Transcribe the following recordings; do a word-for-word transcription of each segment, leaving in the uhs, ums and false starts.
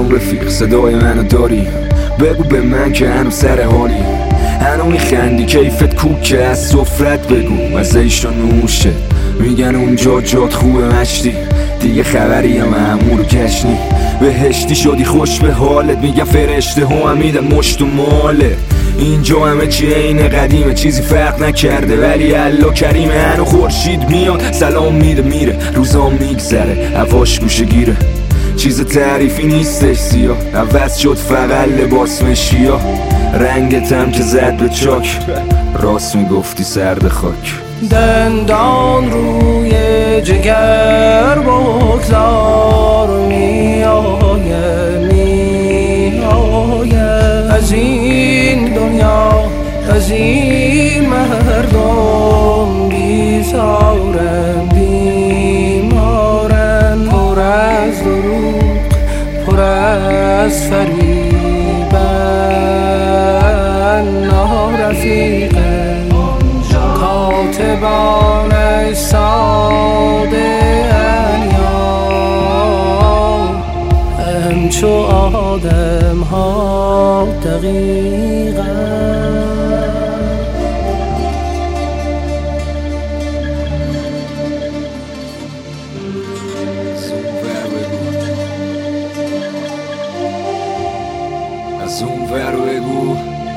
سلام رفیق، صدای منو داری؟ بگو به من که هنو سر حالی، هنو میخندی کیفت کوکه، از سفرت بگو مزه ایشو نوشه. میگن اونجا جات خوبه مشتی، دیگه خبری هم امور کشنی. بهشتی شدی خوش به حالت، میگن فرشته ها هم میدن مشت و ماله. اینجا همه چی عین قدیمه، چیزی فرق نکرده ولی الله کریمه. هنو خورشید میاد سلام میده میره، روزا میگذره هواش گوشه گیره. چیز تعریفی نیستش سیاه، عوض شد فقط لباس مشیا. رنگتم که زد به چاک، راست میگفتی سرد خاک. دندان روی جگر بگذار، میآیه میآیه از این دنیا، از این مردم بیزارم بیمارم. پر از دروغ پر از فریبن، نارفیقه کاتبان ساده انیام، همچو آدم ها دقیقا. از اون ور بگو،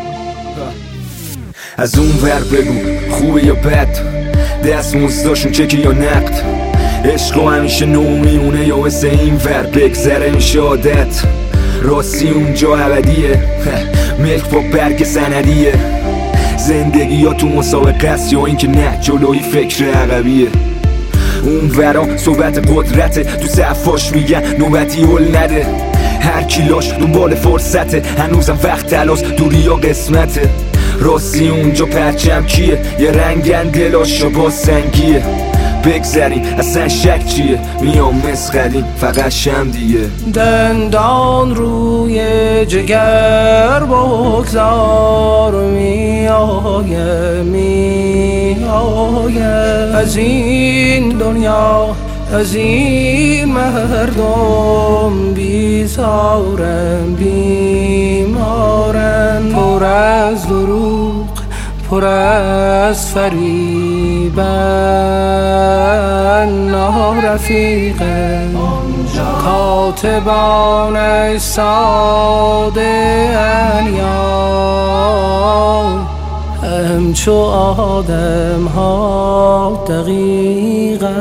از اون ور بگو خوبه یا بد، دست مزداشون چکی یا نقد. عشق همیشه نو میمونه یا مثل این ور بگذره میشه عادت. راستی اونجا ابدیه، ملک با برگ سندیه. زندگی یا تو مسابقه است یا اینکه نه جلوی فکر عقبیه. اون ورا صحبت قدرته، تو صفاش میگن نوبتی هل نده. هر کیلاش دنبال فرصته، هنوزم وقت تلاس دوری یا قسمته. راستی اونجا پرچم کیه، یه رنگن دلاشا با سنگیه. بگذریم اصلا شک چیه، میام مسخریم فقط شم دیگه. دندان روی جگر بگذار، میآیه میآیه از این دنیا، از این مردم بیزارم بیمارم. پر از دروغ پر از فریبن، نارفیقه کاتبان ساده انیام، همچو آدم ها دقیقا.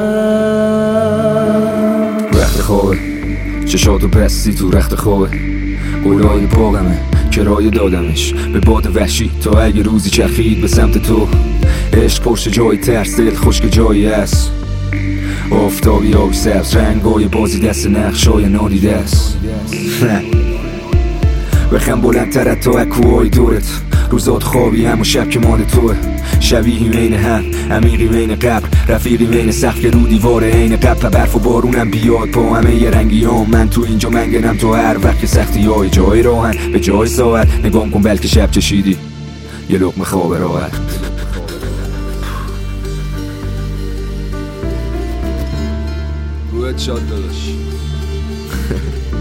رخت خوابه چشاتو پستی تو رخت خوابه، قولای پاقمه کرایه دادمش به باد وحشی تا اگه روزی چرخید به سمت تو. عشق پشت جای ترس، دل خشک جایی است. آفتابی آبی سبز، رنگای بازی دست نقشای نادیده است. بخم بلندتر از تو اکوهای دورت، روزات خوابی هم و شب که مال توه. شبیهی بین هم، عمیقی بین قبر، رفیقی بین سقف که رو دیوار عین قبر. برف و بارونم بیاد پا همه یه رنگی هم، من تو اینجا منگنم تو هر وقت که سختی های جای راهن به جای ساعت. نگام کن بلکه شب چشیدی یه لقمه خواب راحت. روحت شاد داداش.